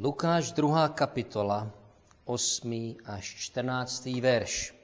Lukáš 2. kapitola, 8. až 14. verš.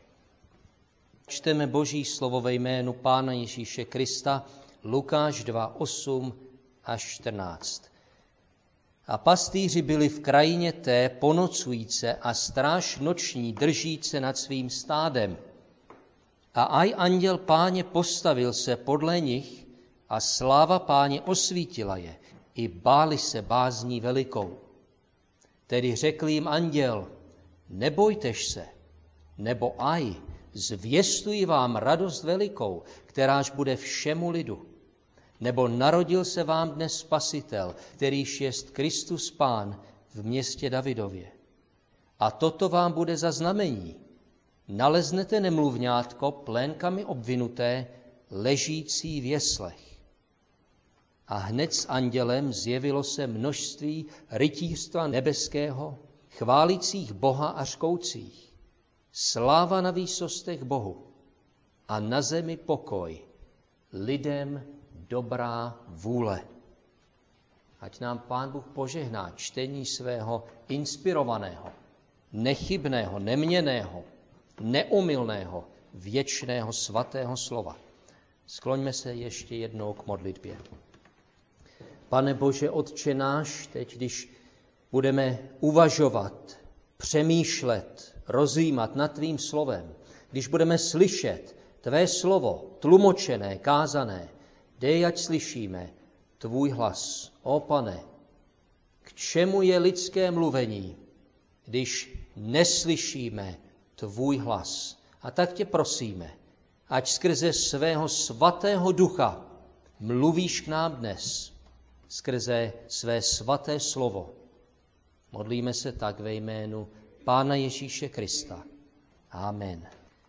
Čteme Boží slovo ve jménu Pána Ježíše Krista, Lukáš 2, 8 až 14. A pastýři byli v krajině té ponocujíce a stráž noční držíce nad svým stádem. A aj anděl Páně postavil se podle nich a sláva Páně osvítila je, i báli se bázní velikou. Tedy řekl jim anděl, nebojtež se, nebo aj, zvěstuji vám radost velikou, kteráž bude všemu lidu. Nebo narodil se vám dnes Spasitel, kterýž jest Kristus Pán v městě Davidově. A toto vám bude za znamení. Naleznete nemluvňátko plénkami obvinuté, ležící v jeslech. A hned s andělem zjevilo se množství rytířstva nebeského, chválících Boha a řkoucích. Sláva na výsostech Bohu a na zemi pokoj, lidem dobrá vůle. Ať nám Pán Bůh požehná čtení svého inspirovaného, nechybného, neměnného, neomylného, věčného svatého slova. Skloňme se ještě jednou k modlitbě. Pane Bože, Otče náš, teď, když budeme uvažovat, přemýšlet, rozjímat nad tvým slovem, když budeme slyšet tvé slovo, tlumočené, kázané, dej, ať slyšíme tvůj hlas. Ó Pane, k čemu je lidské mluvení, když neslyšíme tvůj hlas? A tak tě prosíme, ať skrze svého svatého ducha mluvíš k nám dnes, skrze své svaté slovo. Modlíme se tak ve jménu Pána Ježíše Krista. Amen.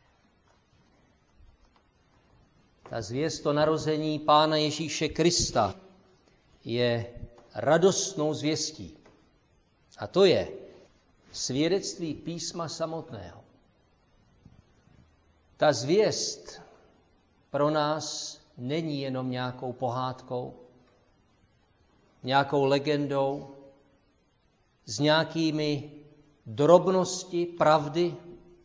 Ta zvěst o narození Pána Ježíše Krista je radostnou zvěstí. A to je svědectví písma samotného. Ta zvěst pro nás není jenom nějakou pohádkou, nějakou legendou, s nějakými drobnosti pravdy,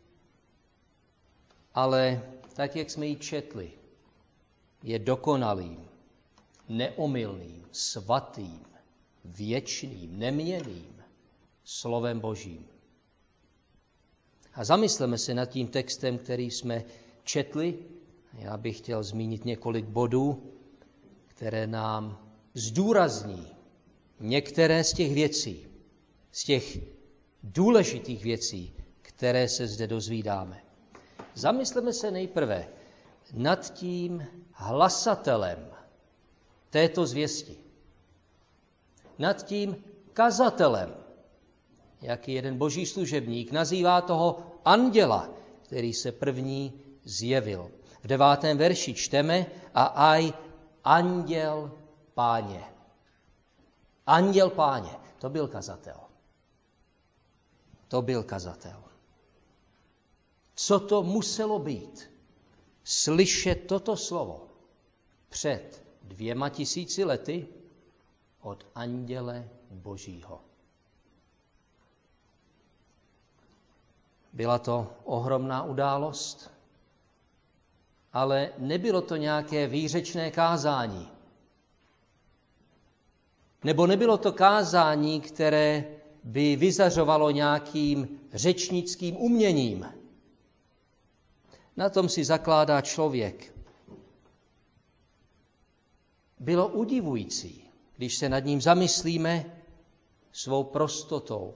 ale tak, jak jsme ji četli, je dokonalým, neomylným, svatým, věčným, neměnným slovem Božím. A zamysleme se nad tím textem, který jsme četli. Já bych chtěl zmínit několik bodů, které nám zdůrazní některé z těch věcí, z těch důležitých věcí, které se zde dozvídáme. Zamysleme se nejprve nad tím hlasatelem této zvěsti. Nad tím kazatelem, jak jeden boží služebník nazývá toho anděla, který se první zjevil. V 9. verši čteme a aj anděl Páně. Anděl Páně, to byl kazatel. To byl kazatel. Co to muselo být? Slyšet toto slovo před 2000 lety od anděle Božího. Byla to ohromná událost, ale nebylo to nějaké výřečné kázání. Nebo nebylo to kázání, které by vyzařovalo nějakým řečnickým uměním. Na tom si zakládá člověk. Bylo udivující, když se nad ním zamyslíme svou prostotou,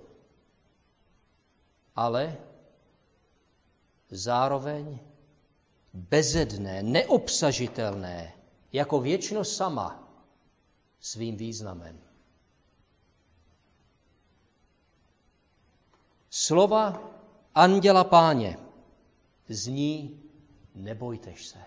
ale zároveň bezedné, neobsažitelné, jako věčnost sama svým významem. Slova anděla Páně zní nebojtež se.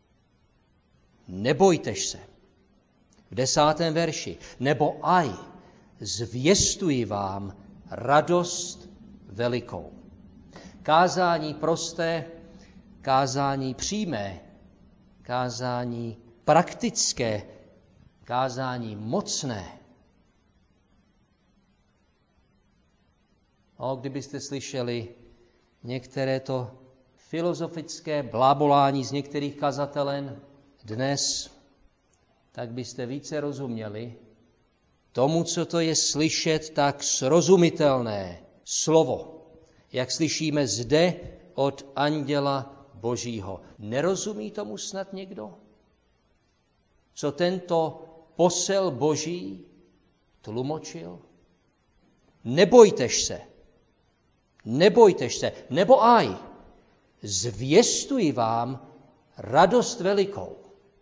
Nebojtež se. V 10. verši. Nebo aj, zvěstuji vám radost velikou. Kázání prosté, kázání přímé, kázání praktické, kázání mocné. Kdybyste slyšeli některé to filozofické blábolání z některých kazatelen dnes, tak byste více rozuměli tomu, co to je slyšet tak srozumitelné slovo, jak slyšíme zde od anděla Božího. Nerozumí tomu snad někdo? Co tento posel Boží tlumočil? Nebojtež se, nebo aj, zvěstuji vám radost velikou.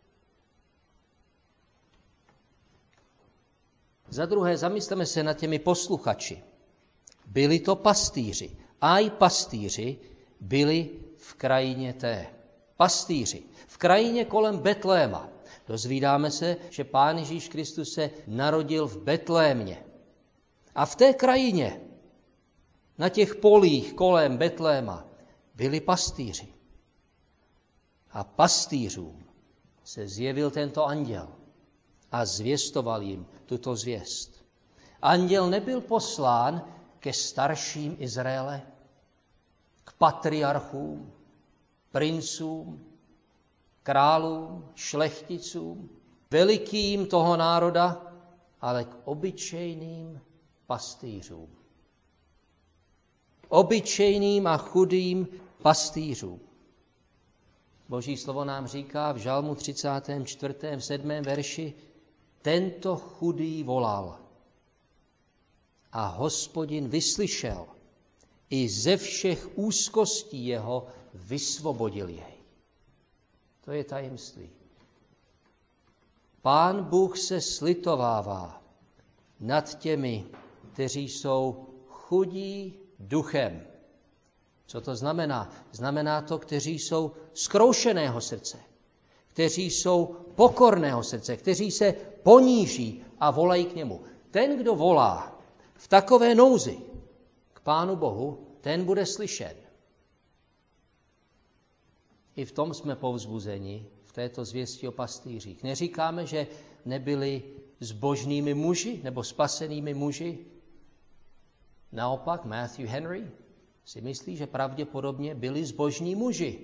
Za druhé, zamysleme se nad těmi posluchači. Byli to pastýři. Aj pastýři byli v krajině té. Pastýři. V krajině kolem Betléma. Dozvídáme se, že Pán Ježíš Kristus se narodil v Betlémě. A v té krajině, na těch polích kolem Betléma, byli pastýři. A pastýřům se zjevil tento anděl a zvěstoval jim tuto zvěst. Anděl nebyl poslán ke starším Izraele, k patriarchům, princům, králům, šlechticům, velikým toho národa, ale k obyčejným pastýřům. Obyčejným a chudým pastýřům. Boží slovo nám říká v Žalmu 34. 7. verši: tento chudý volal a Hospodin vyslyšel, i ze všech úzkostí jeho vysvobodil jej. To je tajemství. Pán Bůh se slitovává nad těmi, kteří jsou chudí duchem. Co to znamená? Znamená to, kteří jsou zkroušeného srdce, kteří jsou pokorného srdce, kteří se poníží a volají k němu. Ten, kdo volá v takové nouzi k Pánu Bohu, ten bude slyšen. I v tom jsme povzbuzeni, v této zvěsti o pastýřích. Neříkáme, že nebyli zbožnými muži nebo spasenými muži. Naopak Matthew Henry si myslí, že pravděpodobně byli zbožní muži,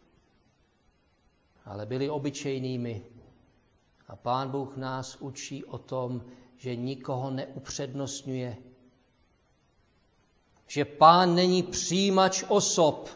ale byli obyčejnými. A Pán Bůh nás učí o tom, že nikoho neupřednostňuje, že Pán není přijímač osob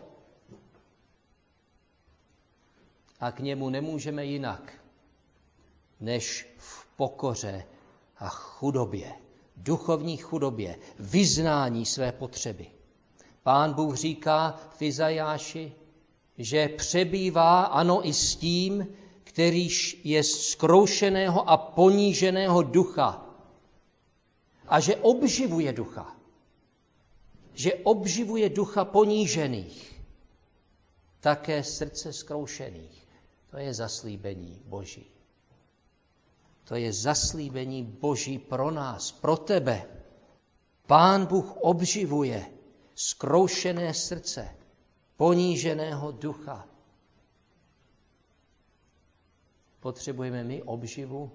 a k němu nemůžeme jinak, než v pokoře a chudobě, duchovní chudobě, vyznání své potřeby. Pán Bůh říká v Izajáši, že přebývá, ano, i s tím, kterýž je zkroušeného a poníženého ducha, a že obživuje ducha. Že obživuje ducha ponížených, také srdce zkroušených. To je zaslíbení Boží. To je zaslíbení Boží pro nás, pro tebe. Pán Bůh obživuje zkroušené srdce, poníženého ducha. Potřebujeme my obživu?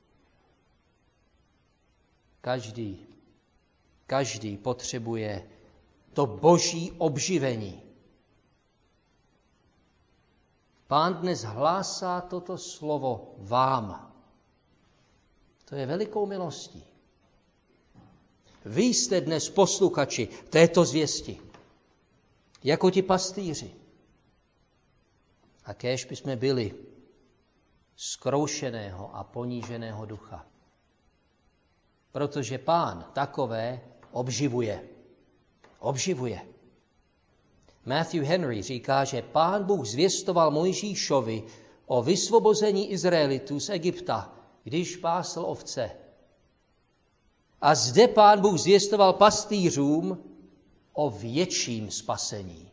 Každý potřebuje to Boží obživení. Pán dnes hlásá toto slovo vám. To je velikou milostí. Vy jste dnes posluchači této zvěsti, jako ti pastýři. A kéž bychom byli zkroušeného a poníženého ducha. Protože Pán takové obživuje. Obživuje. Matthew Henry říká, že Pán Bůh zvěstoval Mojžíšovi o vysvobození Izraelitů z Egypta, když pásl ovce. A zde Pán Bůh zvěstoval pastýřům o větším spasení.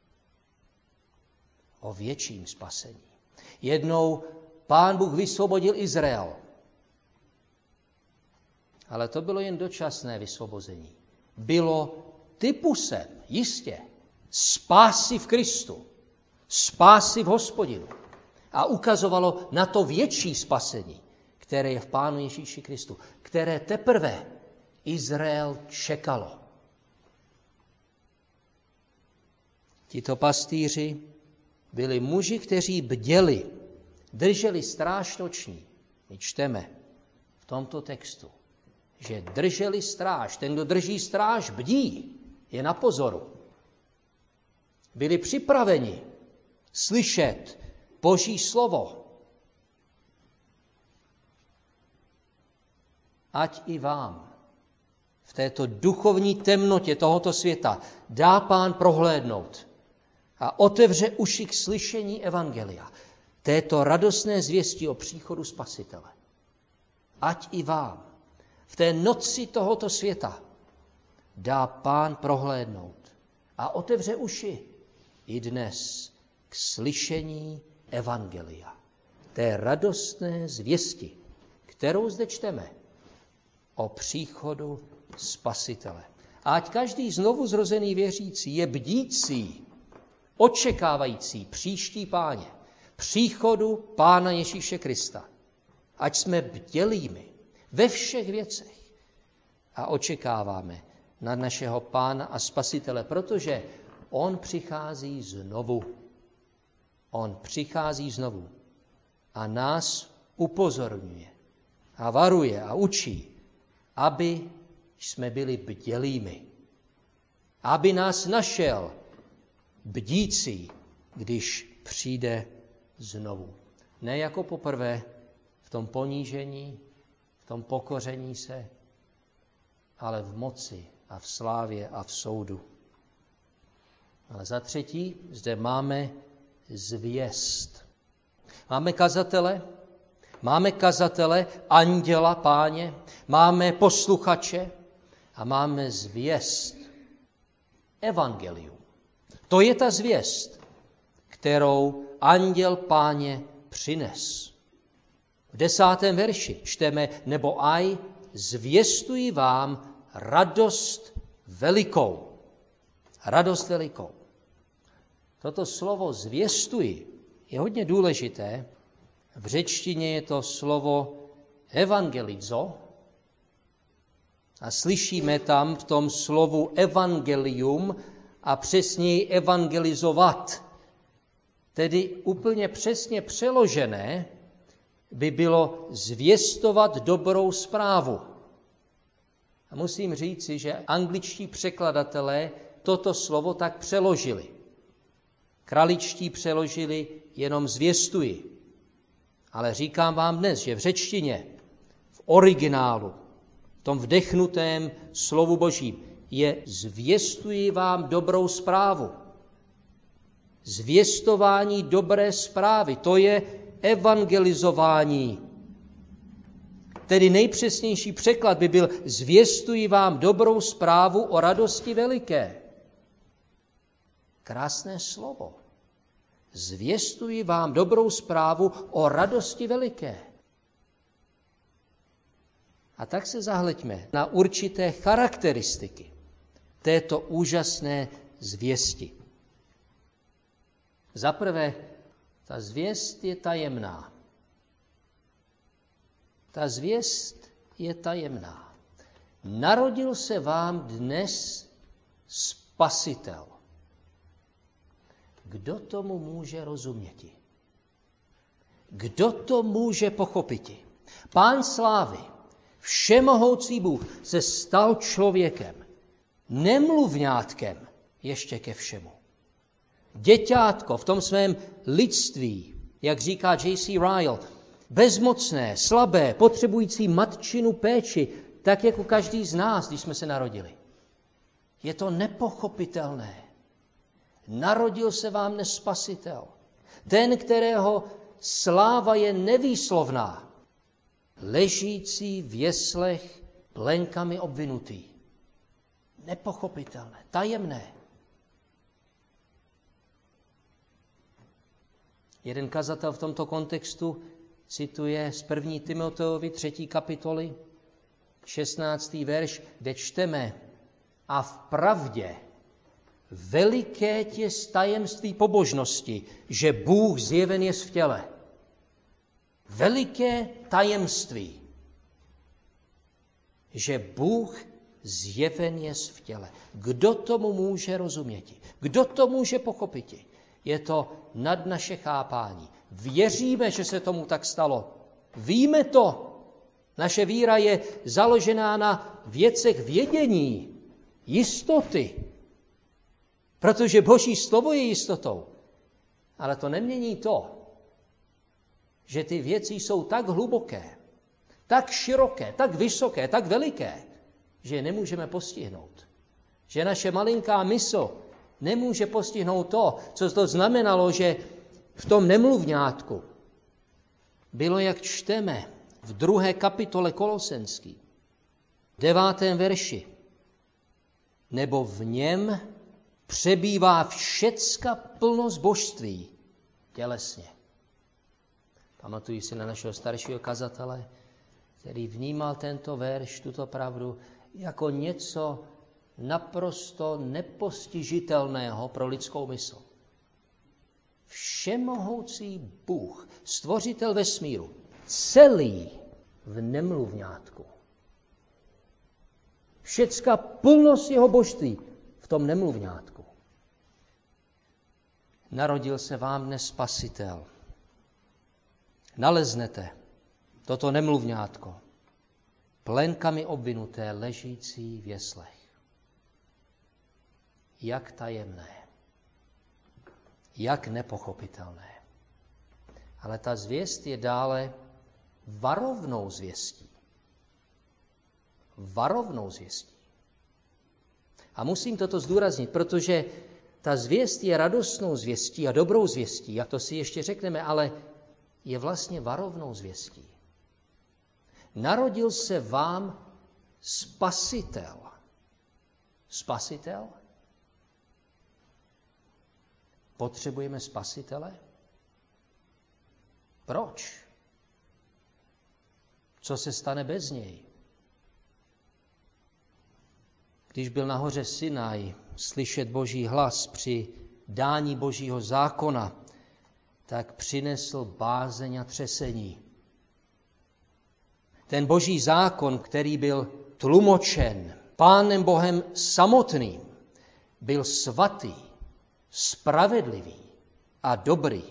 O větším spasení. Jednou Pán Bůh vysvobodil Izrael. Ale to bylo jen dočasné vysvobození. Bylo typusem, jistě, spásy v Kristu, spásy v Hospodinu. A ukazovalo na to větší spasení, které je v Pánu Ježíši Kristu, které teprve Izrael čekalo. Tito pastýři byli muži, kteří bděli, drželi stráž noční. My čteme v tomto textu, že drželi stráž. Ten, kdo drží stráž, bdí, je na pozoru. Byli připraveni slyšet Boží slovo. Ať i vám v této duchovní temnotě tohoto světa dá Pán prohlédnout a otevře uši k slyšení evangelia, této radostné zvěsti o příchodu Spasitele. Ať i vám v té noci tohoto světa dá Pán prohlédnout a otevře uši i dnes k slyšení evangelia, té radostné zvěsti, kterou zde čteme o příchodu Spasitele. A ať každý znovu zrozený věřící je bdící, očekávající příští Páně, příchodu Pána Ježíše Krista. Ať jsme bdělými ve všech věcech a očekáváme na našeho Pána a Spasitele, protože on přichází znovu. On přichází znovu a nás upozorňuje a varuje a učí, aby jsme byli bdělými. Aby nás našel bdící, když přijde znovu. Ne jako poprvé v tom ponížení, v tom pokoření se, ale v moci a v slávě a v soudu. Ale za třetí, zde máme zvěst. Máme kazatele, anděla Páně, máme posluchače a máme zvěst. Evangelium. To je ta zvěst, kterou anděl Páně přines. V 10. verši čteme, nebo aj zvěstuji vám radost velikou. Radost velikou. Toto slovo zvěstuji je hodně důležité. V řečtině je to slovo evangelizo a slyšíme tam v tom slovu evangelium a přesněji evangelizovat. Tedy úplně přesně přeložené by bylo zvěstovat dobrou zprávu. A musím říci, že angličtí překladatelé toto slovo tak přeložili. Kraličtí přeložili jenom zvěstuji. Ale říkám vám dnes, že v řečtině, v originálu, v tom vdechnutém slovu Božím, je zvěstuji vám dobrou zprávu. Zvěstování dobré zprávy, to je evangelizování. Tedy nejpřesnější překlad by byl zvěstuji vám dobrou zprávu o radosti veliké. Krásné slovo. Zvěstuji vám dobrou zprávu o radosti veliké. A tak se zahleďme na určité charakteristiky této úžasné zvěsti. Za prvé, ta zvěst je tajemná. Ta zvěst je tajemná. Narodil se vám dnes Spasitel. Kdo tomu může rozuměti? Kdo to může pochopiti? Pán slávy, všemohoucí Bůh, se stal člověkem, nemluvňátkem ještě ke všemu. Děťátko v tom svém lidství, jak říká J.C. Ryle, bezmocné, slabé, potřebující matčinu péči, tak jako každý z nás, když jsme se narodili. Je to nepochopitelné. Narodil se vám dnes Spasitel. Ten, kterého sláva je nevýslovná, ležící v jeslech plenkami obvinutý. Nepochopitelné, tajemné. Jeden kazatel v tomto kontextu cituje z 1. Timoteovi 3. kapitoly 16. verš, kde čteme: a v pravdě veliké je tajemství pobožnosti, že Bůh zjeven jest v těle. Veliké tajemství, že Bůh zjeven jest v těle. Kdo tomu může rozuměti? Kdo to může pochopiti? Je to nad naše chápání. Věříme, že se tomu tak stalo. Víme to. Naše víra je založená na věcech vědění, jistoty. Protože Boží slovo je jistotou. Ale to nemění to, že ty věci jsou tak hluboké, tak široké, tak vysoké, tak veliké, že je nemůžeme postihnout. Že naše malinká mysl nemůže postihnout to, co to znamenalo, že v tom nemluvňátku bylo, jak čteme v 2. kapitole Kolosenský, 9. verši. Nebo v něm přebývá všecka plnost božství tělesně. Pamatuji si na našeho staršího kazatele, který vnímal tento verš, tuto pravdu, jako něco naprosto nepostižitelného pro lidskou mysl. Všemohoucí Bůh, stvořitel vesmíru, celý v nemluvňátku. Všecka plnost jeho božství v tom nemluvňátku. Narodil se vám dnes Spasitel. Naleznete toto nemluvňátko, plenkami obvinuté, ležící v jeslech. Jak tajemné, jak nepochopitelné. Ale ta zvěst je dále varovnou zvěstí. Varovnou zvěstí. A musím toto zdůraznit, protože ta zvěst je radostnou zvěstí a dobrou zvěstí, a to si ještě řekneme, ale je vlastně varovnou zvěstí. Narodil se vám Spasitel. Spasitel? Potřebujeme spasitele? Proč? Co se stane bez něj? Když byl na hoře Sinaj slyšet Boží hlas při dání Božího zákona, tak přinesl bázeň a třesení. Ten Boží zákon, který byl tlumočen Pánem Bohem samotným, byl svatý, spravedlivý a dobrý.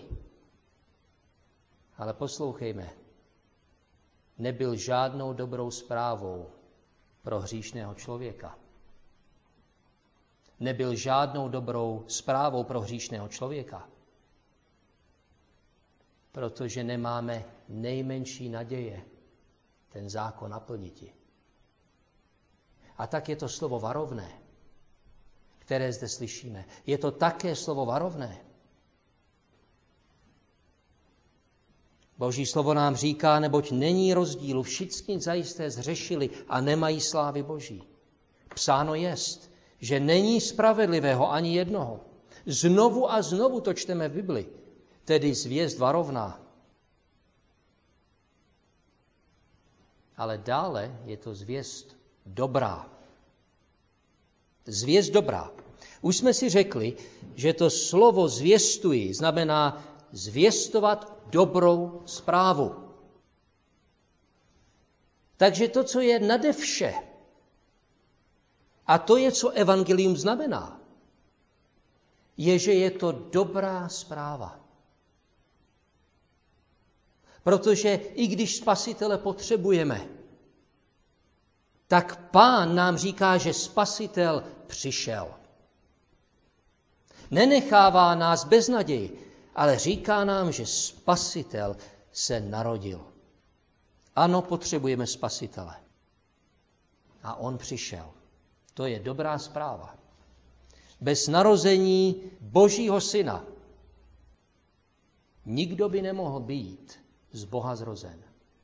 Ale poslouchejme, nebyl žádnou dobrou zprávou pro hříšného člověka. Nebyl žádnou dobrou zprávou pro hříšného člověka. Protože nemáme nejmenší naděje ten zákon naplniti. A tak je to slovo varovné, které zde slyšíme. Je to také slovo varovné. Boží slovo nám říká, neboť není rozdílu, všichni zajisté zřešili a nemají slávy Boží. Psáno jest, že není spravedlivého ani jednoho. Znovu a znovu to čteme v Bibli, tedy zvěst varovná. Ale dále je to zvěst dobrá. Zvěst dobrá. Už jsme si řekli, že to slovo zvěstuji znamená zvěstovat dobrou zprávu. Takže to, co je nade vše, a to je, co evangelium znamená, je, že je to dobrá zpráva. Protože i když spasitele potřebujeme, tak Pán nám říká, že spasitel přišel. Nenechává nás bez naději, ale říká nám, že spasitel se narodil. Ano, potřebujeme spasitele. A on přišel. To je dobrá zpráva. Bez narození Božího syna nikdo by nemohl být z Boha zrozen.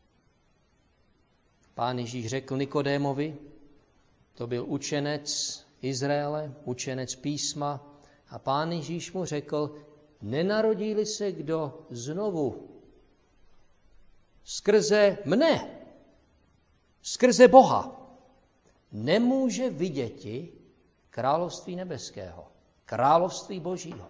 Pán Ježíš řekl Nikodémovi, to byl učenec Izraele, učenec písma, a Pán Ježíš mu řekl, nenarodí-li se kdo znovu skrze mne, skrze Boha, nemůže viděti království nebeského, království Božího.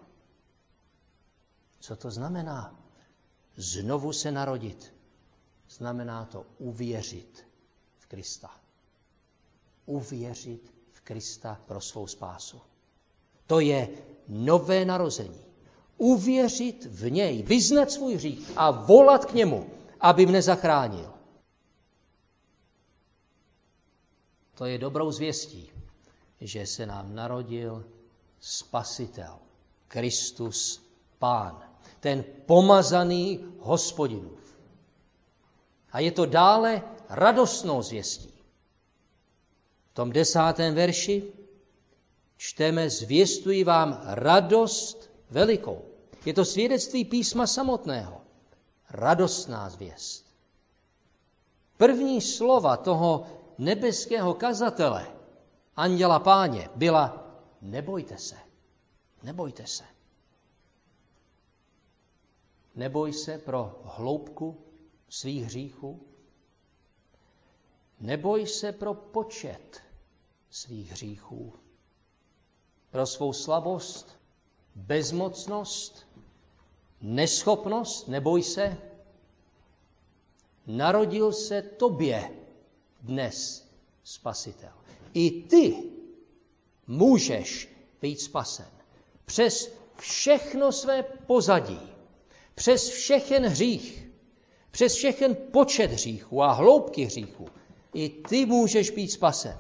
Co to znamená? Znovu se narodit. Znamená to uvěřit v Krista. uvěřit v Krista pro svou spásu. To je nové narození. Uvěřit v něj, vyznat svůj hřích a volat k němu, aby mne zachránil. To je dobrou zvěstí, že se nám narodil Spasitel, Kristus Pán, ten pomazaný Hospodinův. A je to dále radostnou zvěstí. V tom 10. verši čteme: zvěstuji vám radost velikou. Je to svědectví písma samotného. Radostná zvěst. První slova toho nebeského kazatele, anděla Páně, byla: nebojte se, nebojte se. Neboj se pro hloubku svých hříchů. Neboj se pro počet svých hříchů. Pro svou slabost, bezmocnost, neschopnost, neboj se. Narodil se tobě dnes Spasitel. I ty můžeš být spasen. Přes všechno své pozadí, přes všechen hřích, přes všechen počet hříchů a hloubky hříchů, i ty můžeš být spasen.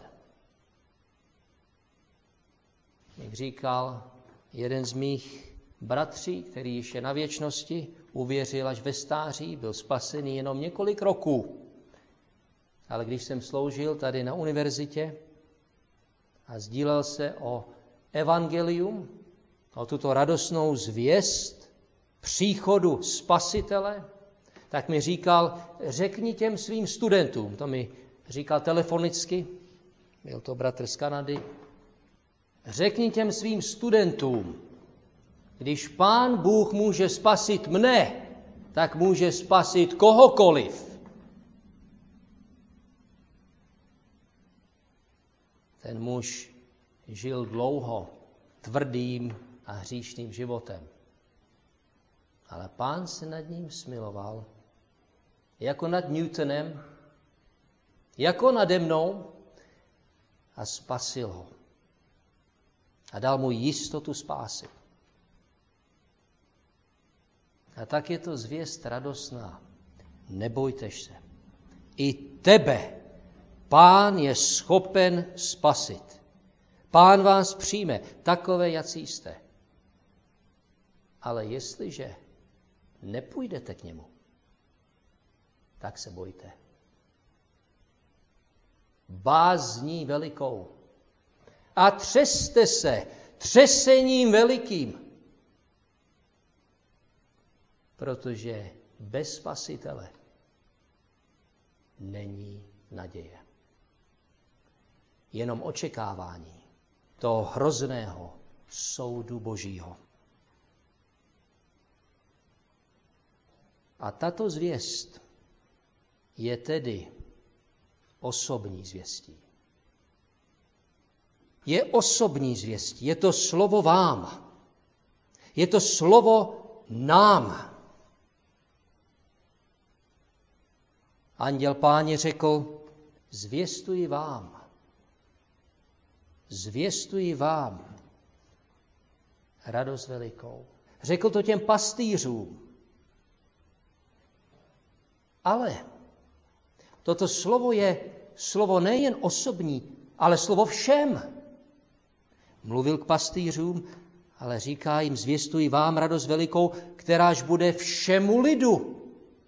Jak říkal jeden z mých bratří, který již je na věčnosti, uvěřil až ve stáří, byl spasený jenom několik roků. Ale když jsem sloužil tady na univerzitě a sdílel se o evangelium, o tuto radostnou zvěst příchodu Spasitele, tak mi říkal: řekni těm svým studentům, to mi říkal telefonicky, byl to bratr z Kanady, řekni těm svým studentům, když Pán Bůh může spasit mne, tak může spasit kohokoliv. Ten muž žil dlouho tvrdým a hříšným životem. Ale Pán se nad ním smiloval, jako nad Newtonem, jako nade mnou, a spasil ho. A dal mu jistotu spásy. A tak je to zvěst radostná. Nebojte se. I tebe Pán je schopen spasit. Pán vás přijme, takové, jací jste. Ale jestliže nepůjdete k němu, tak se bojte. Bázní velikou. A třeste se třesením velikým. Protože bez Spasitele není naděje. Jenom očekávání toho hrozného soudu Božího. A tato zvěst je tedy osobní zvěstí. Je osobní zvěstí, je to slovo vám. Je to slovo nám. Anděl Páně řekl: zvěstuji vám radost velikou. Řekl to těm pastýřům. Ale toto slovo je slovo nejen osobní, ale slovo všem. Mluvil k pastýřům, ale říká jim: zvěstuji vám radost velikou, kteráž bude všemu lidu.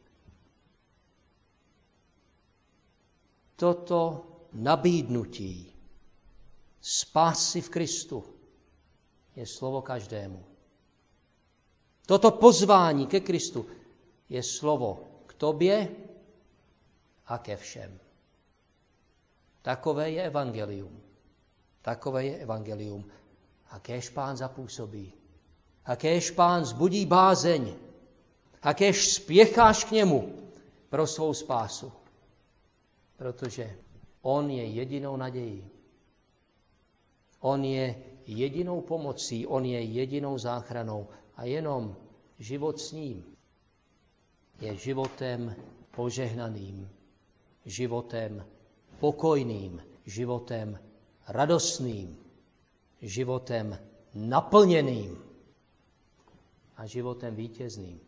Toto nabídnutí spásy v Kristu je slovo každému. Toto pozvání ke Kristu je slovo k tobě a ke všem. Takové je evangelium. Takové je evangelium. A kéž Pán zapůsobí. A kéž Pán zbudí bázeň. A kéž spěcháš k němu pro svou spásu. Protože on je jedinou nadějí. On je jedinou pomocí, on je jedinou záchranou. A jenom život s ním je životem požehnaným, životem pokojným, životem radostným, životem naplněným a životem vítězným.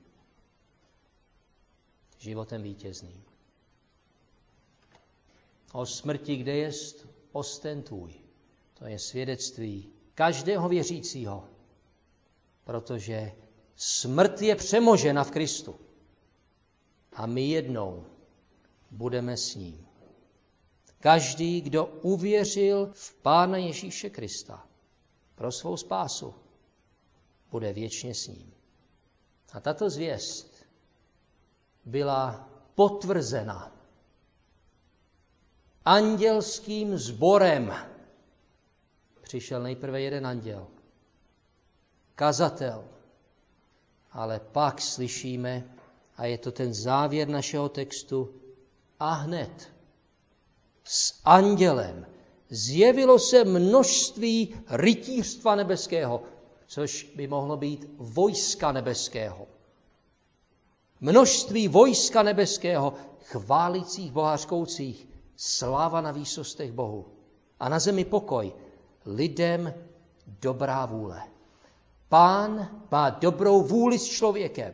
Životem vítězným. O smrti, kde jest, ostentuj. To je svědectví každého věřícího, protože smrt je přemožena v Kristu. A my jednou budeme s ním. Každý, kdo uvěřil v Pána Ježíše Krista pro svou spásu, bude věčně s ním. A tato zvěst byla potvrzena andělským sborem. Přišel nejprve jeden anděl, kazatel, ale pak slyšíme, a je to ten závěr našeho textu, a hned s andělem zjevilo se množství rytířstva nebeského, což by mohlo být vojska nebeského. Množství vojska nebeského, chválících Boha, řkoucích, sláva na výsostech Bohu a na zemi pokoj, lidem dobrá vůle. Pán má dobrou vůli s člověkem.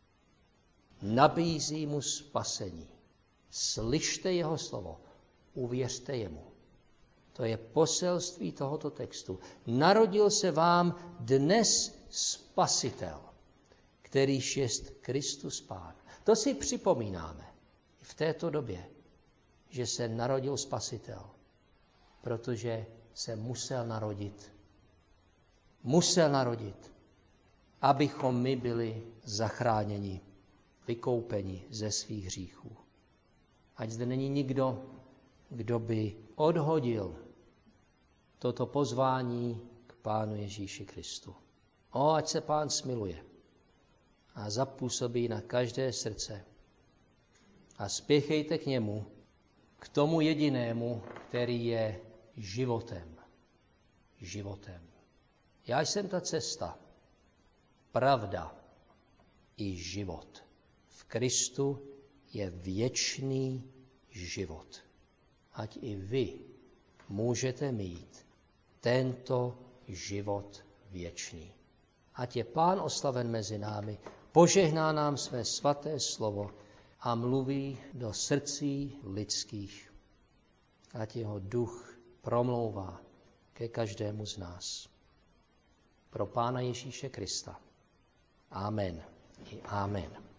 Nabízí mu spasení. Slyšte jeho slovo, uvěřte jemu. To je poselství tohoto textu. Narodil se vám dnes Spasitel, kterýž jest Kristus Pán. To si připomínáme v této době, že se narodil Spasitel, protože se musel narodit. Musel narodit, abychom my byli zachráněni, vykoupeni ze svých hříchů. Ať zde není nikdo, kdo by odhodil toto pozvání k Pánu Ježíši Kristu. Ať se Pán smiluje a zapůsobí na každé srdce. A spěchejte k němu, k tomu jedinému, který je životem. Životem. Já jsem ta cesta, pravda i život. V Kristu je věčný život. Ať i vy můžete mít tento život věčný. Ať je Pán oslaven mezi námi, požehná nám své svaté slovo a mluví do srdcí lidských. Ať jeho duch promlouvá ke každému z nás. Pro Pána Ježíše Krista. Amen. I amen.